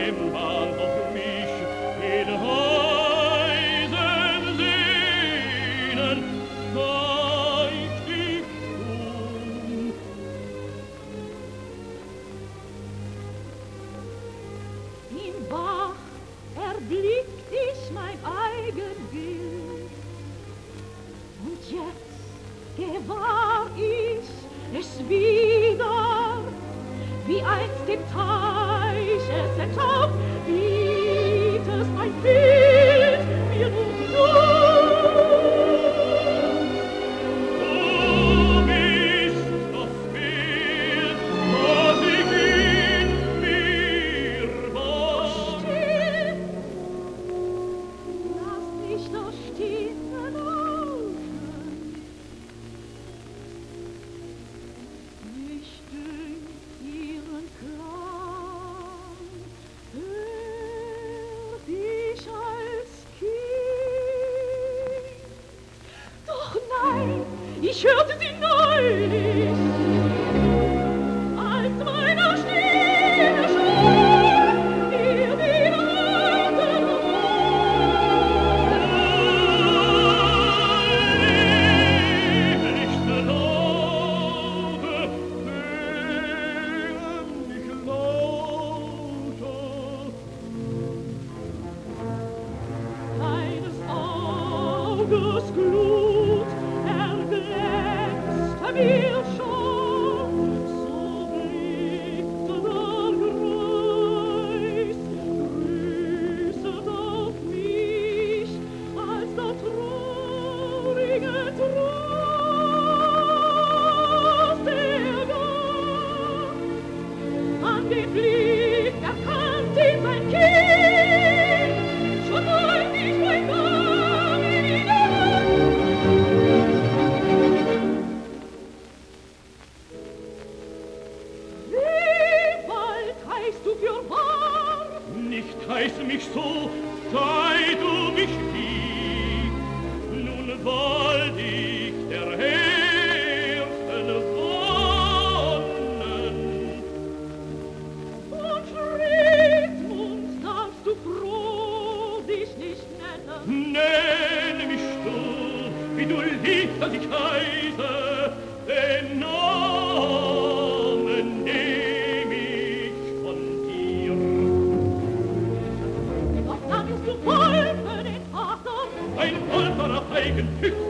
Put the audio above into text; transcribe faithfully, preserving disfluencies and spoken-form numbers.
deinem Bahnhof mich mit heisen Sehnen sah ich dich tun. Im Bach erblickt ich mein eigen Bild, und jetzt gewahr ich es wieder, wie einst im Teich es enttaucht, bietest mein Bild mir nur die Du bist das Bild, das ich in mir war. Still, lass mich doch stehen lauschen. Ich dünk ihren Klang, hör dich als Kind. Doch nein, ich hörte sie neulich, als meiner Stimme schon mir die Atem Liebliche Laute singen mich lauter. Deines Auges Glut erglänzte mir schon, so blickte der Greis, grüßet auf mich, als der traurige Trost ergab. An dem Blick erkannt ihn sein Kind, schon wollt ich mein Name wieder. Wie bald heißt du fürwahr? Nicht heiß mich so, sei du mich lieb. Nun wollt ich der Ersten wonnen. Und Friedmund darfst du froh dich nicht nennen. Nenne mich du, wie du liebst, dass ich heiße, den Namen nehm ich von dir. Doch nahmst du Wolfe den Vater, Ein Wolf einer Feigen Hüchse